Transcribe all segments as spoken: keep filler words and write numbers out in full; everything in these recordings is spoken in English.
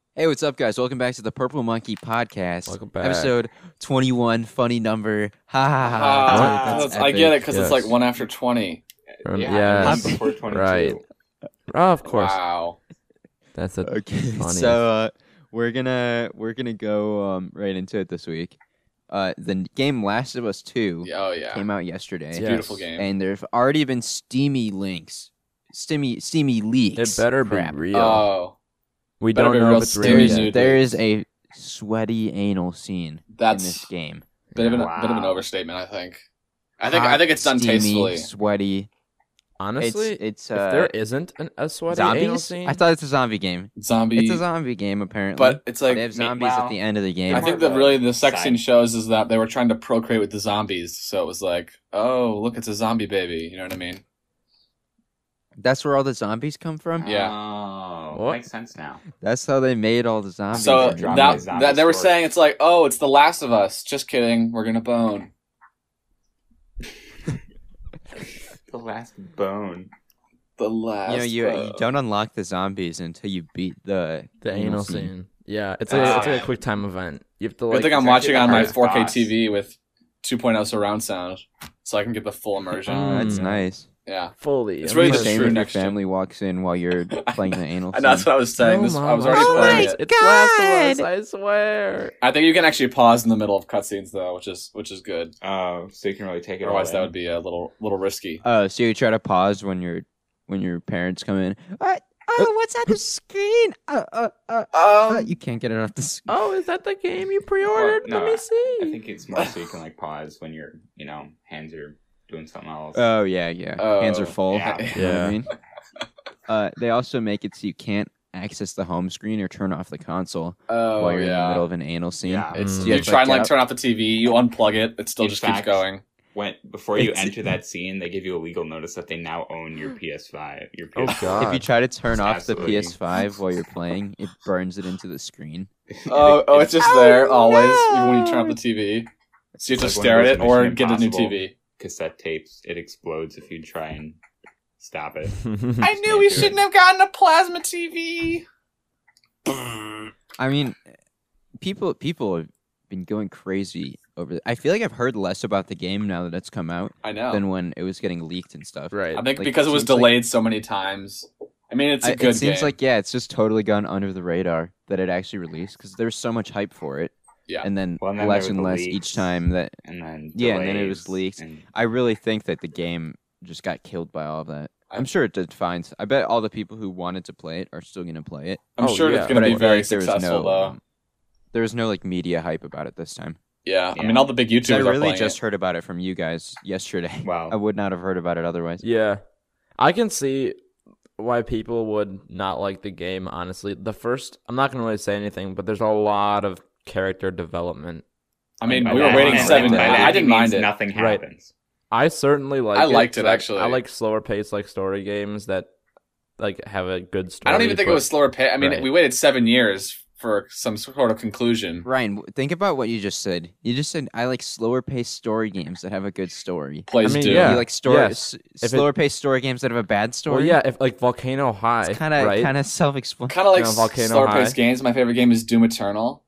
Hey, what's up, guys? Welcome back to the Purple Monkey Podcast. Welcome back. Episode twenty-one, funny number. Ha ha ha. Ah, That's I get it epic. because Yes. it's like one after twenty. Um, Yeah, yeah, and then before twenty-two. right. Oh, of course. Wow. That's a Okay, funny. so uh, we're gonna we're gonna go um, right into it this week. Uh, the game Last of Us Two Yeah, oh yeah. came out yesterday, It's a Yeah. beautiful Yes. game. and there've already been steamy links, steamy steamy leaks. it better Crap. be real. Oh, we better don't be know real if it's steamy real There's yet. nude. there is a sweaty anal scene in that's this game. a bit of an Wow. bit of an overstatement. I think. I think Hot, I think it's done steamy, tastefully. sweaty. Honestly, it's it's if uh, there isn't an, a sweaty anal zombies. scene, I thought it's a zombie game. Zombie, It's a zombie game apparently, but it's like they have zombies wow. at the end of the game. I More think of that a really the sex side- scene shows is that they were trying to procreate with the zombies, so it was like, oh, look, it's a zombie baby. You know what I mean? That's where all the zombies come from. Yeah. Oh, What? makes sense now. That's how they made all the zombies. So in the Zombie- that, game. zombie that they were story. saying it's like, oh, it's The Last of Us. Just kidding. We're gonna bone. The last bone. The last. you know you, you bone. don't unlock the zombies until you beat the the anal scene. Yeah, it's Ah. a it's like a quick time event. You have to Good like. thing I'm it's watching actually on the my hardest four K boss. T V with two point oh surround sound, so I can get the full immersion. Oh, that's Mm. nice. Yeah, fully. It's It'd really be the a shame true if your next gen. family walks in while you're playing the anal and that's scene. what I was saying. No, this, I Mom, was already I playing swear. it. It's Last of Us. I swear. I think you can actually pause in the middle of cutscenes though, which is which is good. Oh, so you can really take it. Otherwise, all that in. would be a little little risky. Oh, so you try to pause when your when your parents come in. What? Oh, what's on the screen? Uh, uh, uh, uh, Um, you can't get it off the screen. Oh, is that the game you pre-ordered? Well, no, Let me see. I think it's more so you can like pause when your, you know, hands are doing something else. Oh yeah, yeah. Hands are Oh, full. yeah. You know what Yeah. I mean? Uh, they also make it so you can't access the home screen or turn off the console oh while you're in the yeah. middle of an anal scene. Yeah. It's Mm. you Yeah, try and like like that. turn off the T V, you unplug it, it still In just fact- keeps going. when before you It's- enter that scene, they give you a legal notice that they now own your P S five. Your P S Oh, five. God. If you try to turn It's off the absolutely- P S five while you're playing, it burns it into the screen. Oh, oh, it's just Oh, there always, even when you no. turn off the T V. So you have It's to like stare one at of it those or Mission get a new Impossible T V. cassette tapes. It explodes if you try and stop it. I knew we do it. shouldn't have gotten a plasma T V. I mean, people people have been going crazy over. I feel like I've heard less about the game now that it's come out I know. than when it was getting leaked and stuff. Right. I think Like, because it was seems like- delayed so many times. I mean, it's a I- good it seems game. like yeah, it's just totally gone under the radar that it actually released because there's so much hype for it. Yeah. And then Well, and then less there and were the less each leaks. time that And then Yeah, and then it was delays leaked. and- I really think that the game just got killed by all of that. I'm I'm- sure it did fine. I bet all the people who wanted to play it are still gonna play it. I'm Oh, sure yeah. it's going But to I be feel very like there was successful, no, though. um, there was no like media hype about it this time. Yeah. I Yeah. mean, all the big 'Cause YouTubers I are really playing just it. heard about it from you guys yesterday. Wow. I would not have heard about it otherwise. Yeah. I can see why people would not like the game, honestly. The first, I'm not going to really say anything, but there's a lot of character development. I mean, By we were that- waiting and seven. by I, that I he didn't means mind it. Nothing Right. happens. I certainly like I it. liked it, so I- actually. I like slower paced, like story games that like have a good story. I don't even think it but- was slower pay. I mean, Right. we waited seven years for some sort of conclusion. Ryan, w- think about what you just said. You just said I like slower paced story games that have a good story. Plays I mean, do. yeah. You like story yes. s- If it- slower paced story games that have a bad story. Well, yeah, if like Volcano High, it's kind of right? kind of self explanatory. Kind of like You know, Volcano slower paced High. games. My favorite game is Doom Eternal.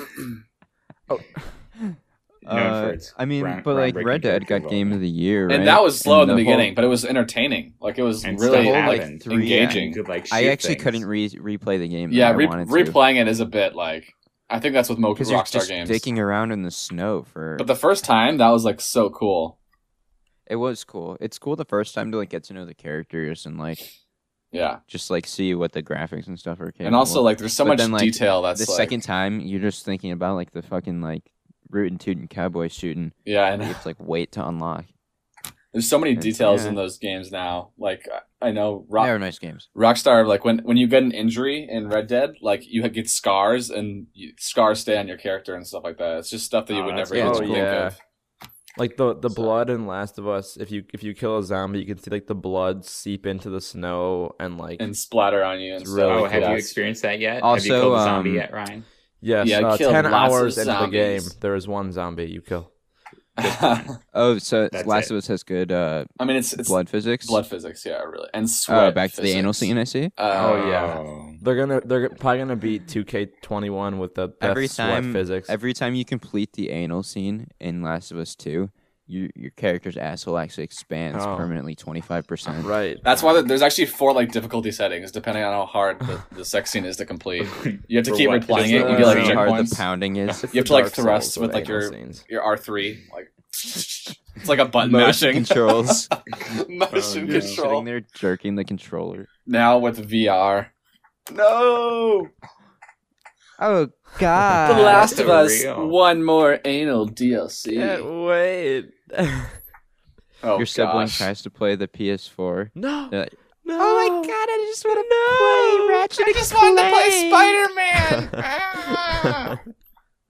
Known for its I mean, ground- but like groundbreaking Red Dead character got Game of the Year, And right? that was slow in the, whole- beginning, but it was entertaining. Like, it was And really stuff like happened. Three, yeah. engaging. You could, like, I shoot actually things. couldn't re- replay the game. Yeah, that re- I wanted to. replaying it is a bit like I think that's with most Because you're Rockstar just games. dicking around in the snow for. But the first time, that was like so cool. It was cool. It's cool the first time to like get to know the characters and like Yeah, just like see what the graphics and stuff are. Capable. and also like there's so But much then, like, detail that's the like, second time, you're just thinking about like the fucking like rootin' tootin' cowboy shooting. yeah, You and have to like wait to unlock. there's so many It's- details yeah. in those games now. Like I know Rock, They are nice games. Rockstar, like when when you get an injury in Red Dead, like you get scars and you, scars stay on your character and stuff like that. It's just stuff that you Oh, would that's never cool. even Oh, think yeah. of. Like the the So- blood in Last of Us, if you if you kill a zombie, you can see like the blood seep into the snow and like And splatter on you and It's stuff. really Oh, cool. have you Yes. experienced that yet? have Also, you killed a zombie um, yet, Ryan? yes, Yeah, I uh, killed ten lots of hours into the game, zombies. there is one zombie you kill. Just one. Oh, so That's Last it. of Us has good uh, I mean, it's it's blood physics. blood physics, yeah, really, and sweat. Oh, back to the anal physics. scene. I see. Uh, Oh, yeah. Oh. They're gonna they're probably gonna beat two K twenty-one with the best Every sweat time, physics. every time you complete the anal scene in Last of Us Two, you, your character's asshole actually expands Oh. permanently twenty-five percent. right. That's why there's actually four like difficulty settings depending on how hard the, the sex scene is to complete. You have to For keep what? replaying Is it. the- You get like uh, how hard checkpoints. the pounding is. It's You have the to, like, Dark thrust Souls with, like, anal your- scenes. Your R three, like it's like a button Motion mashing controls. motion Oh, no. You're control. sitting there jerking the controller. Now with V R. No. Oh God! The Last so of Us. real. One more anal D L C. Can't wait. Oh Your sibling gosh. try to play the P S four. no. They're like, No. oh my God! I just want to No. play Ratchet. I just wanted to play Spider-Man.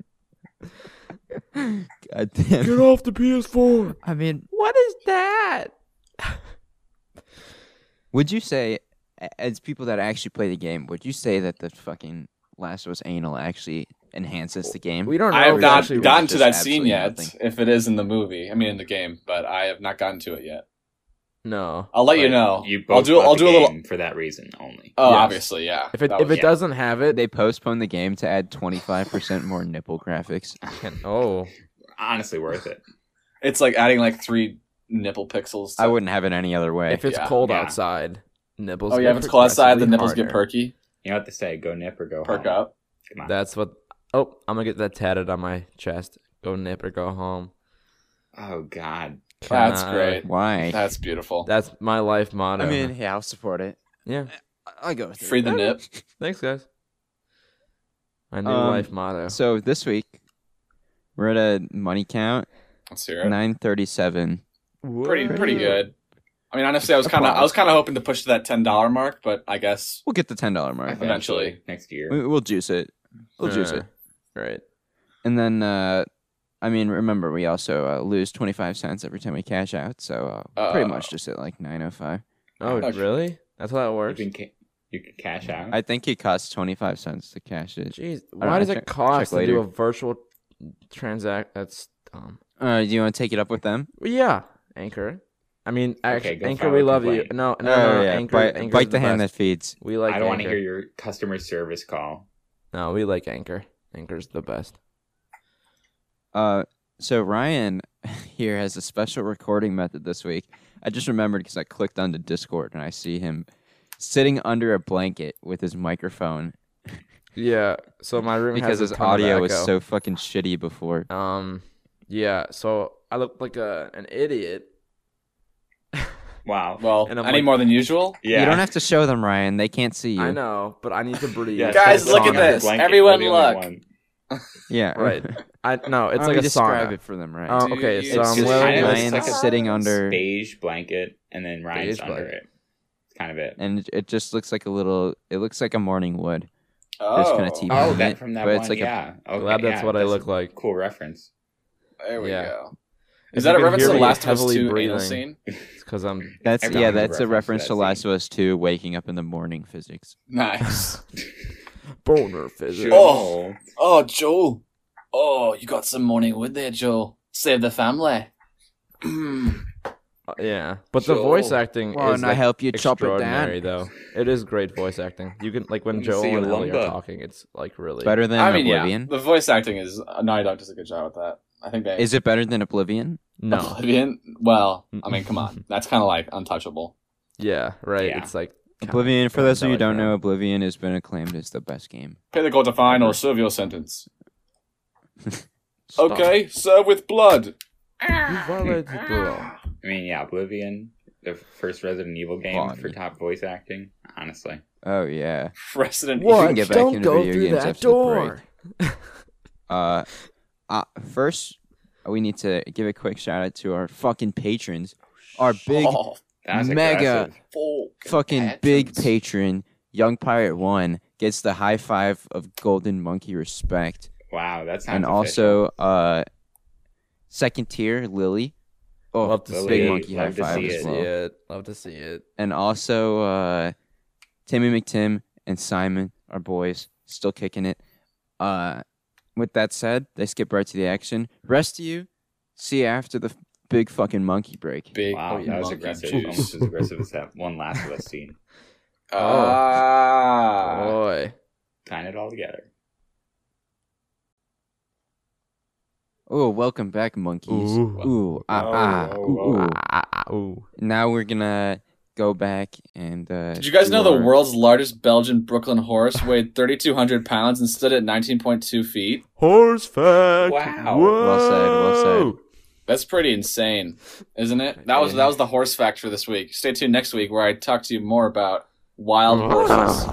God damn. Get off the P S four. I mean, What is that? would you say, a- as people that actually play the game, would you say that the fucking Last of Us anal actually enhances the game? We don't know. I if have it's not actually gotten to just that scene absolutely yet. nothing. If it is in the movie, I mean in the game, but I have not gotten to it yet. No. I'll let you But know. You I'll both do. bought I'll the do a little. game for that reason only. Oh, Yes. obviously, yeah. If it That if was- it doesn't have it, They postponed the game to add twenty-five percent more nipple graphics. can, oh, Honestly, worth it. it's like adding like three nipple pixels. To, I wouldn't have it any other way. if it's Yeah. cold Yeah. outside, nipples. Oh yeah, get if it's cold outside, the progressively nipples get harder. perky. You know what to say? Go nip or go Perk home. up. Come on. That's what. Oh, I'm gonna get that tatted on my chest. Go nip or go home. Oh God. That's Can I- great. Why? That's beautiful. That's my life motto. I mean, yeah, I'll support it. yeah. I'll go with Free the nip. Thanks, guys. My new Um, life motto. So this week, we're at a money count Let's hear it. nine thirty-seven. Pretty pretty Whoa. good. I mean, honestly, I was kind of I was kind of hoping to push to that ten dollar mark, but I guess We'll get the ten dollar mark. Eventually. next year. We, we'll juice it. We'll juice Uh, it. Right. And then, uh, I mean, remember we also uh, lose twenty-five cents every time we cash out, so uh, pretty Uh, much just at like nine oh five. Oh, Okay. really? That's how that You works. can ca- you can cash out. I think it costs twenty-five cents to cash it. Jeez, don't why know, does check- it cost check to do later. a virtual transact? That's dumb. Uh, do you want to take it up with them? Well, yeah, Anchor. I mean, actually, go Anchor, file we a love you. complaint. No, no, oh no, yeah, Anchor. bite, Anchor's bite the, hand best. that feeds. We like. I don't want to Anchor. hear your customer service call. No, we like Anchor. Anchor's the best. Uh, so Ryan here has a special recording method this week. I just remembered because I clicked onto Discord and I see him sitting under a blanket with his microphone Yeah. So my room because has a his ton of audio was echo. so fucking shitty before. Um. Yeah. So I look like a an idiot. Wow. well, And I'm any like- more than usual. Yeah. You don't have to show them, Ryan. They can't see you. I know, but I need to breathe. Yeah, Guys, so look at long as the this. blanket, Everyone we're the only look. one. Yeah, Right. I no. It's Why don't like we a describe sauna. it for them, right? Um, Do okay, you- so It's I'm just wearing kind of- this- it's Ryan's like a sitting under, Beige blanket, and then Ryan's Beige under blanket. it. It's kind of it. and it- it just looks like a little. It looks like a morning wood. Oh, Just kinda T-bone. Oh, it, that from that but one. it's like a- yeah. Okay, Glad that's yeah, what I that's look a like. Cool reference. there we Yeah. go. If Is that you a can reference hear to the me Last of Us heavily two anal breathing. scene? It's because I'm. That's Everyone yeah. has a That's a reference reference to to that Last scene. of Us two, waking up in the morning physics. Nice. Boner physics. Oh. Oh, Joel. Oh, you got some morning wood there, Joel. Save the family. Uh, yeah, but the voice Joel. acting Well, is and I like, help you chop it down. extraordinary, though. It is great voice acting. You can like when Let me Joel see and a Ellie are lumba. talking, it's like really Better than I mean, Oblivion. yeah. The voice acting is Naughty Dog does a good job with that. I think they Is it better than Oblivion? No, Oblivion. Well, I mean, come on. That's kind of like untouchable. yeah, right. Yeah. It's like kinda- Oblivion, for kinda those of you who like don't that. know, Oblivion has been acclaimed as the best game. Pay the quarter fine or serve your sentence. Stop. Okay, serve with blood. You violated the law. I mean, yeah, Oblivion, the first Resident Evil game Bonnie. for top voice acting. Honestly, Oh yeah. Resident What? Evil. can get back Don't into go video through games that after the door. Uh, uh, first we need to give a quick shout out to our fucking patrons, our big Oh, that was Mega. aggressive. fuck fucking big patrons. patron, Young Pirate One gets the high five of Golden Monkey respect, Wow, that sounds and official. also uh, second tier Lily. Oh, Love to see big it. monkey high Love to five see as it. See well. it. Love to see it. And also uh, Timmy McTim and Simon, our boys, still kicking it. Uh, with that said, they skip right to the action. Rest of you, See you after the big fucking monkey break. Big Wow, that was monkey aggressive. juice. Almost as aggressive as that one Last of Us scene. Ah. Boy. Tying it all together. Oh, welcome back, monkeys. Ooh. Ooh, ah, Whoa, ah, whoa, ooh, whoa. ooh. Ah, ah, ooh. Now we're gonna go back and. Uh, Did you guys do know the our- world's largest Belgian Brooklyn horse weighed thirty-two hundred pounds and stood at nineteen point two feet? Horse fact. Wow. Well said, well said. That's pretty insane, isn't it? That was that was the horse fact for this week. Stay tuned next week where I talk to you more about wild horses.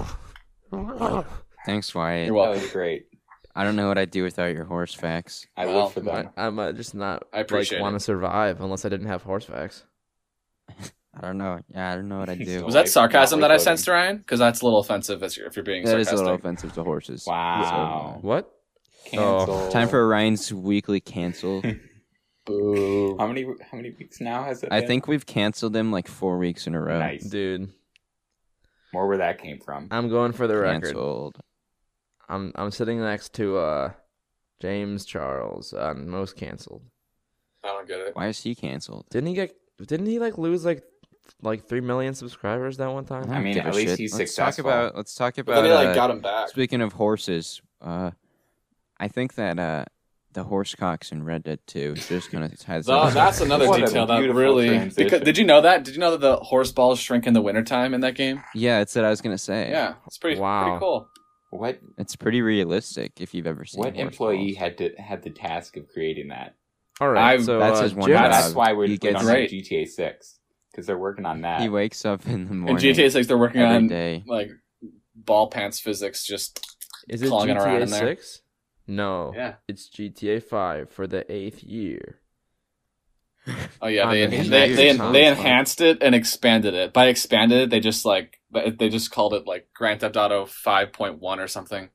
Thanks, Wyatt. You're That welcome. was great. I don't know what I'd do without your horse facts. I Well, live for them. I, I might just not I appreciate like, want it. to survive unless I didn't have horse facts. I don't know. Yeah, I don't know what I'd do. Was that Like, sarcasm not that I recoding. sensed, Ryan? Because that's a little offensive if you're, if you're being That is sarcastic. a little offensive to horses. Wow. What? Cancel. Time for Ryan's weekly cancel. Boo. How many how many weeks now has it I been? think we've canceled him like four weeks in a row. Nice. Dude, More where that came from. I'm going for the record. Canceled. I'm I'm sitting next to uh James Charles on most canceled. I don't get it. Why is he canceled? Didn't he get? Didn't he like lose like like three million subscribers that one time? don't I mean, give a at least shit. he's let's successful. Talk about, let's talk But about. then they like uh, got him back. Speaking of horses, uh, I think that uh, the horse cocks in Red Dead two just kind of has. Oh, that's another What a detail that beautiful really. transition. Because, did you know that? Did you know that the horse balls shrink in the wintertime in that game? Yeah, it's what I was gonna say. Yeah, it's pretty Wow. pretty cool. What It's pretty realistic if you've ever seen. what horse employee balls. had to had the task of creating that? All right, I've- so that's uh, his one Jim- job. That's why we, He we gets- don't Great. have G T A six because they're working on that. He wakes up in the morning. In G T A six, they're working every on day. like ball pants physics. Just Is it clogging around G T A in there. six? No. yeah. It's G T A five for the eighth year. Oh yeah, On they the they they, Xbox they One. enhanced it and expanded it. By expanded it, they just like they just called it like Grand Theft Auto five point one or something.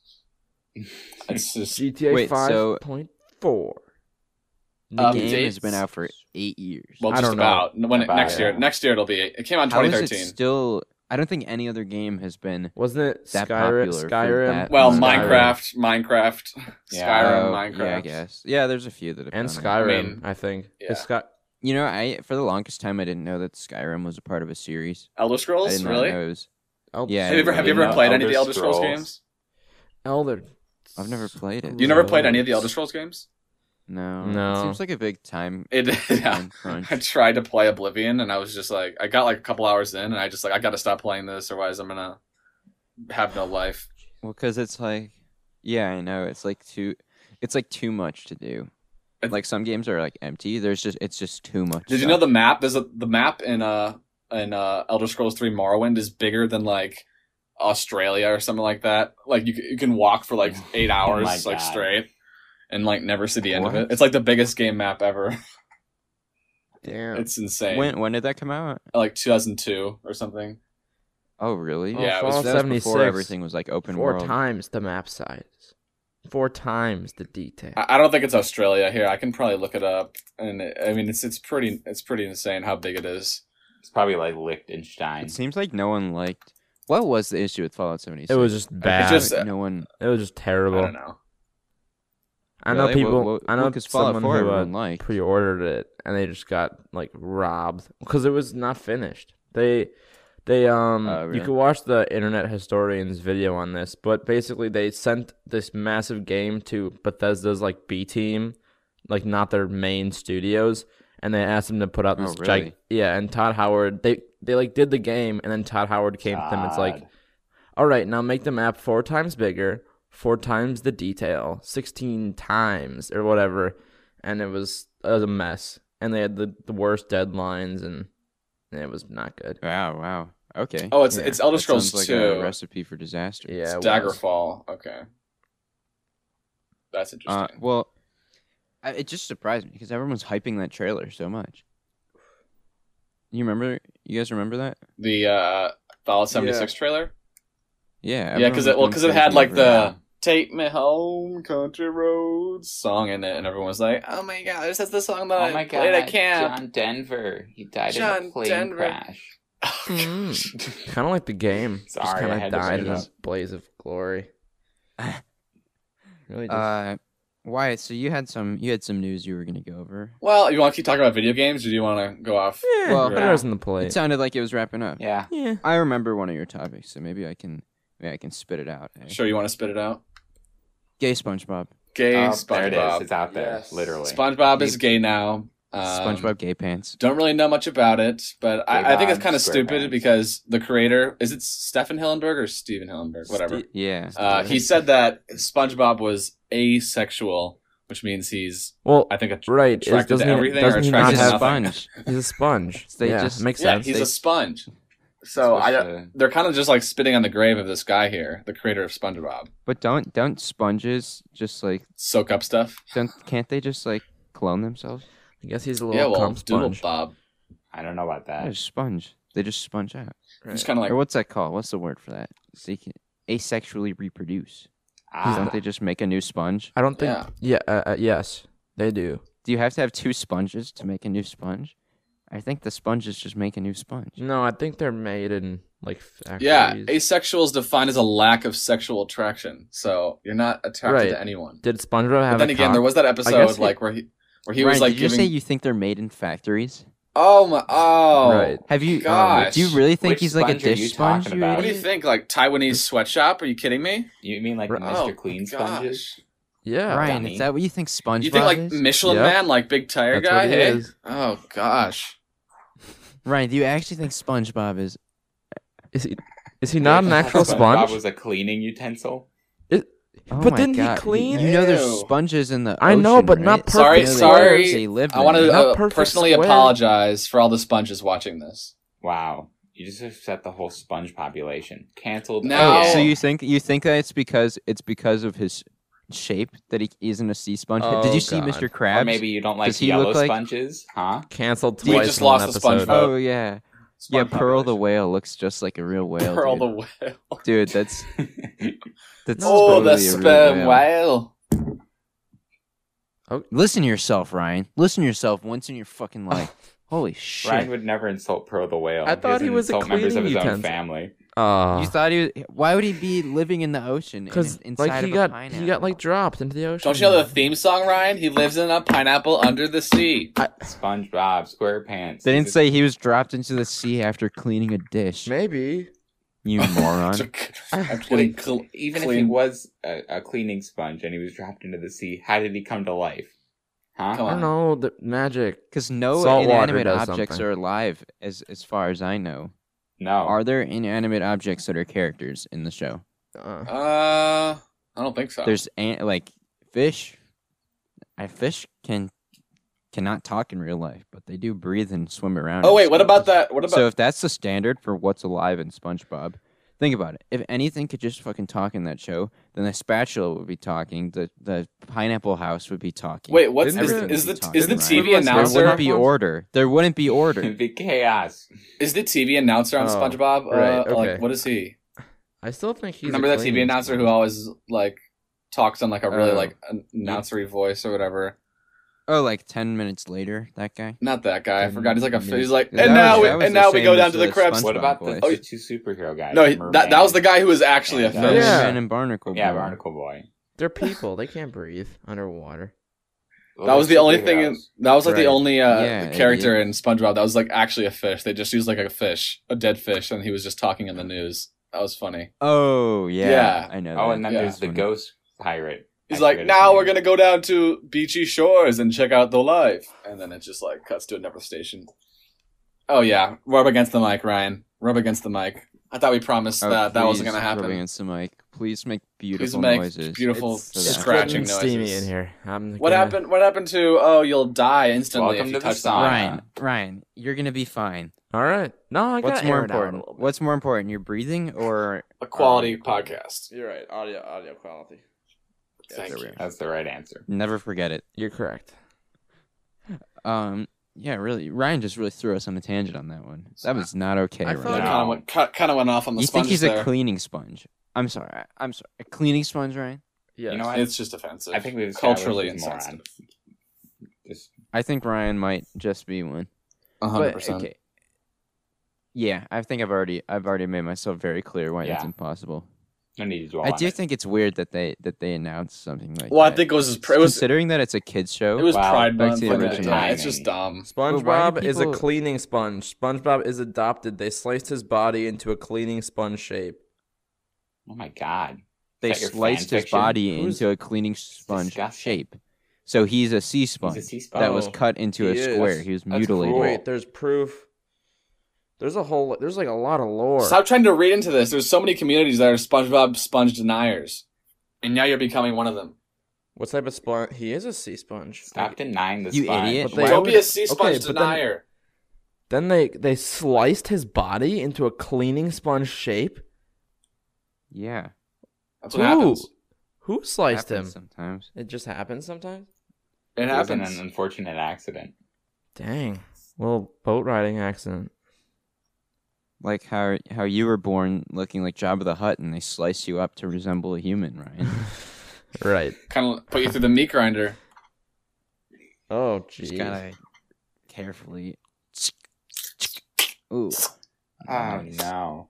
It's just G T A Wait, so- five point four. The Um, game has dates- been out for eight years. well, I just don't know. about when it, About, next year. yeah. Next year it'll be. It came out in How twenty is it thirteen. still? I don't think any other game has been. Wasn't it That Skyrim? popular for Skyrim. that Well, Skyrim. Minecraft, Minecraft, Yeah. Skyrim, Oh, Minecraft. Yeah, I guess. Yeah, there's a few that have and done it. Skyrim, I, mean, think. yeah. Is Sky- You know, I for the longest time I didn't know that Skyrim was a part of a series. Elder I Scrolls, did not really? know it was. El- Yeah, Have you ever I have you didn't ever know played any of the Elder Elder Scrolls Scrolls. games? Elder. I've never played it. You never played any of the Elder Scrolls games? No. No. It seems like a big time. It yeah. time crunch. I tried to play Oblivion and I was just like I got like a couple hours in and I just like I got to stop playing this otherwise I'm gonna have no life. Well, because it's like, yeah, I know. It's like too. It's like too much to do. It- Like some games are like empty. There's just it's just too much. Did you know the map? There's a the map in uh in uh Elder Scrolls three Morrowind is bigger than like Australia or something like that. Like you c- you can walk for like eight hours my like God. straight and like never see the end of What? it. It's like the biggest game map ever. Damn. It's insane. when when did that come out? Like two thousand two or something. Oh, really? Yeah, it was- Fallout that was before seventy-six, everything was like open Four world. times the map size. Four times the detail. I, I don't think it's Australia here. I can probably look it up, and it, I mean it's it's pretty it's pretty insane how big it is. It's probably like Liechtenstein. It seems like no one liked. What was the issue with Fallout seventy-six? It was just bad. just- no one. it was just I terrible. don't know. I know Really? people. What- what- I know what- 'cause Fallout someone four who uh, everyone liked. pre-ordered it and they just got like robbed because it was not finished. They, they um, Oh, really? you could watch the internet historian's video on this, but basically they sent this massive game to Bethesda's like B team, like not their main studios, and they asked them to put out Oh, this really? gig- yeah. And Todd Howard, they they like did the game, and then Todd Howard came to them. It's like, God. all right, now make the map four times bigger, four times the detail, sixteen times or whatever, and it was, it was a mess. And they had the, the worst deadlines, and it was not good. Wow, wow. Okay. Oh, it's Yeah, it's Elder That Scrolls sounds like two. a recipe for disaster. Yeah, It's it was. Daggerfall. Okay, that's Uh, interesting. well, I, it just surprised me because everyone's hyping that trailer so much. You remember? You guys remember that? the uh, Fallout seventy-six trailer. Yeah. Yeah, because it well, because it had like the "Take Me Home, Country Roads" song in it, and everyone was like, "Oh my god, this is the song that Oh I my God, played at camp." John Denver. He died in John a plane Denver. crash. Mm. Kind of like the game. just Sorry, I kind had of to died bring in it a up. blaze of glory. really just, Uh, Wyatt, so you had some you had some news you were gonna go over. Well, you want to keep talking about video games, or do you want to go off? Yeah, Well, put yeah. ours on the It plate. sounded like it was wrapping up. Yeah. Yeah. I remember one of your topics, so maybe I can maybe I can spit it out. eh? Sure, you want to spit it out? Gay SpongeBob. Gay Oh, SpongeBob. there it is. It's out there, Yes. literally. SpongeBob is gay now. Um, SpongeBob gay pants. Don't really know much about it, but I, I think it's Bob kind of stupid SquarePants. because the creator is it Stefan Hillenberg or Steven Hillenberg, whatever. Ste- Yeah. Uh, he said that SpongeBob was asexual, which means he's, Well, I think, att- right. Is, attracted doesn't to he, everything doesn't or he attracted not He's to a have? nothing. sponge. He's a sponge. They yeah, just- makes Yeah, sense. he's They- a sponge. So I, Supposed to- they're kind of just like spitting on the grave of this guy here, the creator of SpongeBob. But don't don't sponges just like Soak up stuff. don't can't they just like clone themselves? I guess he's a Yeah, little well, cum Doodle sponge. Bob. I don't know about They're that. just sponge. They just sponge out. Just kind of like or what's that called? What's the word for that? So you can asexually reproduce. Ah, Don't they just make a new sponge? I don't think. Yeah. Yeah. uh, uh, yes, they do. Do you have to have two sponges to make a new sponge? I think the sponges just make a new sponge. No, I think they're made in like factories. yeah, asexual is defined as a lack of sexual attraction. So you're not attracted Right. to anyone. Did SpongeBob have But then a again, cock? there was that guess episode he- like where he where he Ryan, was like did you giving. say you think they're made in factories? Oh my! Oh, Right. Have you? Gosh. Do you really think Which he's like a sponge are you dish sponge? talking You about? What do you idiot? think? Like Taiwanese sweatshop? Are you kidding me? you mean like the Right. Mister Oh, Clean gosh. sponges? Yeah. Ryan, dummy. is that what you think SpongeBob You think like is? Michelin Yep. Man, like big tire That's guy? what he Hey? is. Oh gosh. Ryan, do you actually think SpongeBob is? Is he? Is he not an actual SpongeBob sponge? was a cleaning utensil. Oh But my didn't he God. clean? You know, there's Ew. sponges in the. I know, ocean, but not right? perfect Sorry, You know, they- sorry. They live I want there. to Not uh, perfect personally square. apologize for all the sponges watching this. Wow. You just upset the whole sponge population. Canceled. Now- Oh, so Oh. you think you think that it's because it's because of his shape that he isn't a sea sponge? Oh, Did you see God. Mister Or Krabs? maybe you don't like Does he yellow look like- sponges, huh? Canceled We twice. just in lost one the episode. SpongeBob. Oh yeah, Sponge yeah. Pearl the population. whale looks just like a real whale. Pearl dude. the whale. Dude, that's that's Oh, the totally a real sperm whale. whale. Listen to yourself, Ryan. Listen to yourself once in your fucking life. Holy shit! Ryan would never insult Pearl the whale. I thought he doesn't was a insult members of cleaning his own utensil. family. Uh, You thought he? Was, why would he be living in the ocean? Because in, inside like he of a got pineapple? he got like dropped into the ocean. Don't you know the theme song, Ryan? He lives in a pineapple under the sea. SpongeBob SquarePants. They didn't He's say he was dropped into the sea after cleaning a dish. Maybe. You moron. I'm a- kidding. Wait, Cl- even if he clean. was a, a cleaning sponge and he was dropped into the sea, how did he come to life? Huh? Come I on. don't know the magic. Because no Salt water inanimate does objects something. are alive, as as far as I know. No. Are there inanimate objects that are characters in the show? Uh, Uh, I don't think so. There's an, like fish. I fish can cannot talk in real life, but they do breathe and swim around. Oh in wait, what about sponges. that? What about So if that's the standard for what's alive in SpongeBob, think about it. If anything could just fucking talk in that show, then the spatula would be talking. The the pineapple house would be talking. wait? What's Didn't is, everything is be the talking, is the right? T V Everyone's There announcer? wouldn't be Monster? order. There wouldn't be order. It'd be chaos. Is the T V announcer on Oh, SpongeBob? Uh, right, okay. Like, what is he? I still think he's. Remember a that T V cleaning announcer who sponge. always like talks on like a really Oh. like an announcery voice or whatever? Oh, like ten minutes later, that guy. Not that guy. I Ten forgot. He's like a. minutes- He's like, That and was- now we, that was and the now we go same down as to the the crabs. SpongeBob What about the, voice. the two superhero guys? No, he, that that was the Merman? guy who was actually a Yeah. fish. Yeah. Man and Barnacle. Yeah, Boy. Barnacle Boy. They're people. They can't breathe underwater. Well, That was the they're only thing. In, superheroes. that was like the Right. only uh, Yeah, character in SpongeBob that was like actually a fish. They just used like a fish, a dead fish, and he was just talking in the news. That was funny. Oh yeah, Yeah. I know. Oh, that. and then Yeah. there's the Funny. ghost pirate. He's I like, forget his now name. we're gonna go down to beachy shores and check out the life, and then it just like cuts to another station. Oh yeah, rub against the mic, Ryan. Rub against the mic. I thought we promised Oh, that that wasn't please gonna rub happen. against the mic. Please make Please beautiful make noises. beautiful It's, for it's that. scratching getting steamy noises. in here. I'm What gonna- happened? What happened to? Oh, you'll die instantly Welcome if you to the touch the sauna. mic. Ryan, Ryan, you're gonna be fine. All right. No, I What's gotta more air it out a important? little bit. What's more important? Your breathing or A quality Um, podcast. You're right. Audio, audio quality. Thank there you. we are. That's the right answer. never forget it. You're correct. Um, yeah, really. Ryan just really threw us on a tangent on that one. That was not okay. I Ryan. felt Kind No. of went, kind of went off on the You think sponges he's there. a cleaning sponge? I'm sorry. I- I'm sorry. A cleaning sponge, Ryan? Yeah. You know what? It's just offensive. I think we've established culturally he's a moron. insensitive. Just I think Ryan might just be one. A hundred But, percent. okay. Yeah, I think I've already I've already made myself very clear why that's Yeah. impossible. No need to dwell I on do it. think it's weird that they that they announced something like Well, I that. think it was it was Considering that it's a kids show. it was Wow, Pride back Month. to the Like, original. yeah, it's just Timing. dumb. But why do SpongeBob is a people- cleaning sponge. SpongeBob is adopted. They sliced his body into a cleaning sponge shape. Oh my god. they Is that your sliced fan his fiction? body Who's- into a cleaning sponge disgusting. shape. So he's a sea sponge He's a sea that was sponge. cut into He a is. square. He was That's mutilated. cruel. Wait, there's proof. There's a whole. There's like a lot of lore. Stop trying to read into this. There's so many communities that are SpongeBob sponge deniers, and now you're becoming one of them. What type of sponge? He is a sea sponge. Stop denying the You sponge. idiot. But they- Why Don't would- be a sea sponge okay, but then- denier. Then they they sliced his body into a cleaning sponge shape. Yeah. That's what Who? happens. Who sliced happens him? sometimes. It just happens sometimes. It It was an happens. unfortunate accident. Dang. Little boat riding accident. Like how how you were born looking like Jabba the Hutt, and they slice you up to resemble a human, Ryan. Right. Kind of put you through the meat grinder. Oh, Just jeez. gotta carefully. Ooh. Oh no.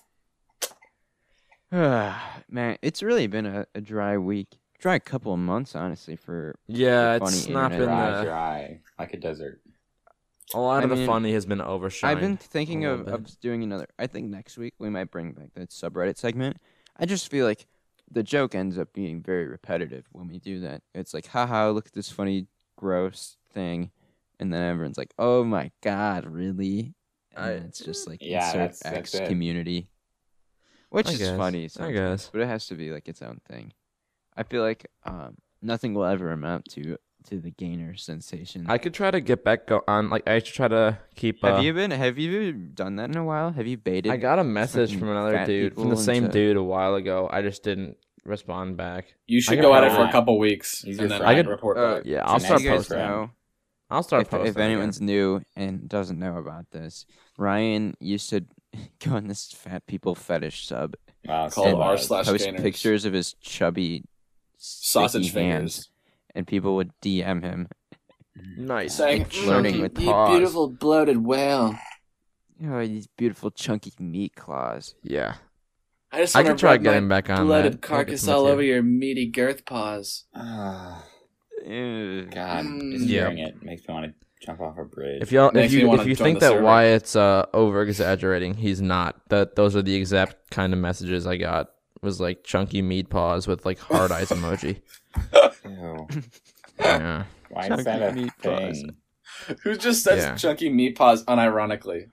Man, it's really been a, a dry week. Dry couple of months, honestly, for Yeah, Funny it's not internet. been Dry, the, dry, like a desert. a lot I of the mean, funny has been overshined. I've been thinking a of, little bit. of doing another. I think next week we might bring back that subreddit segment. I just feel like the joke ends up being very repetitive when we do that. It's like, haha, look at this funny, gross thing. And then everyone's like, oh my God, really? And I- then it's just like, Yeah, insert that's- X that's it. community. Which I is guess, funny I sometimes, guess. but it has to be like its own thing. I feel like um, nothing will ever amount to to the gainer sensation. I could try to get back go- on. Like I should try to keep. have uh, you been? Have you done that in a while? Have you baited? I got a message fucking from another fat dude, from people the same into- dude a while ago. I just didn't respond back. You I should can go at it probably- for a couple weeks He's and your then friend. I I could could- report uh, back. Yeah, I'll Just start you guys posting. know, I'll start if, posting. if anyone's new and doesn't know about this, Ryan used to go on this fat people fetish sub, Wow, Called so r bad. slash post gainers. pictures of his chubby Sausage sticky hands, fingers. and people would D M him. again. Nice. Saying, Flirting "Mm, with you paws. beautiful bloated whale. Oh, these beautiful chunky meat claws. Yeah, I just I want could to try rub my getting back on bloated that. carcass I'll get all some over your meaty girth paws. Ah, Ew. God, Mm. just Yeah. hearing it makes me want to jump off a bridge. If y'all, if Makes me you wanna if you join think the that server. Wyatt's uh, over exaggerating, he's not. That those are the exact kind of messages I got. Was like chunky meat paws with like hard eyes emoji. Ew. Yeah. Why is Chunky that a meat paws. thing? Who just says Yeah. chunky meat paws unironically?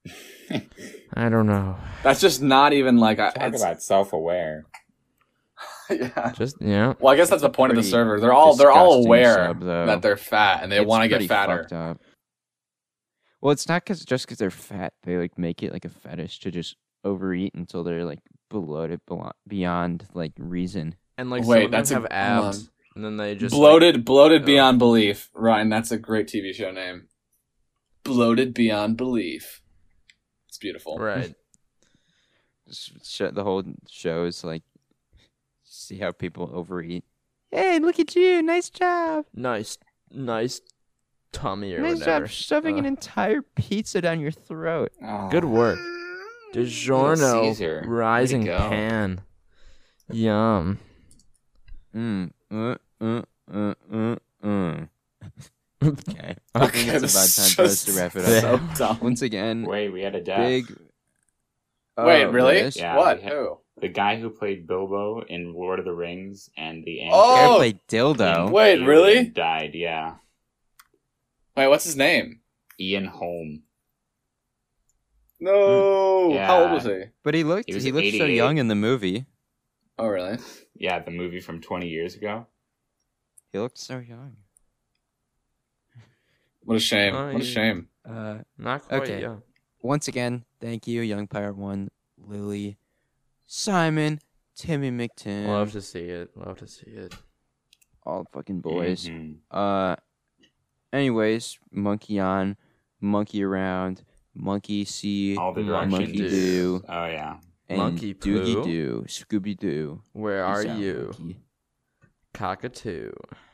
I don't know. That's just not even like I. Talk It's, about self-aware. yeah. Just yeah. Well, I guess that's the point of the Pretty server. They're all they're all disgusting aware sub, though. that they're fat and they It's want to get pretty fatter. fucked up. Well, it's not cause, just because they're fat. They like make it like a fetish to just overeat until they're like bloated belo- beyond like reason. And like Wait, some of them that's a- have hold abs, on. and then they just like, bloated, bloated Ugh. beyond belief. Ryan, that's a great T V show name. Bloated beyond belief. It's beautiful. right. Just sh- the whole show is like see how people overeat. Hey, look at you! Nice job. Nice, nice tummy or nice whatever. job shoving an Uh, entire pizza down your throat. Oh, Good work. DiGiorno Caesar. rising Way to go. pan. Yum. Mm. Uh, uh, uh, uh, uh. Okay. I Okay, think it's this about is time for us just to wrap it so up. dumb. Once again, Wait, we had a death. big. Wait, Oh, really? this? Yeah, what? we had- Who? The guy who played Bilbo in Lord of the Rings and the Oh! Gotta Android play dildo. Wait, alien really? died. Yeah, Wait, what's his name? Ian Holm. No. Yeah. How old was he? But he looked He was he looked so eighty-eight. young in the movie. Oh, really? Yeah, the movie from twenty years ago. He looked so young. What a shame. Oh, what a he- shame. Uh, Not quite. Okay. Yeah. once again, thank you, Young Pirate One, Lily, Simon, Timmy McTim, Love to see it. Love to see it. all fucking boys. Mhm. Uh, anyways, monkey on, monkey around, monkey see, All the Monkey directions. monkey do, Oh yeah. and Monkey doogie poo? doo, Scooby Doo. Where are you? Monkey. Cockatoo.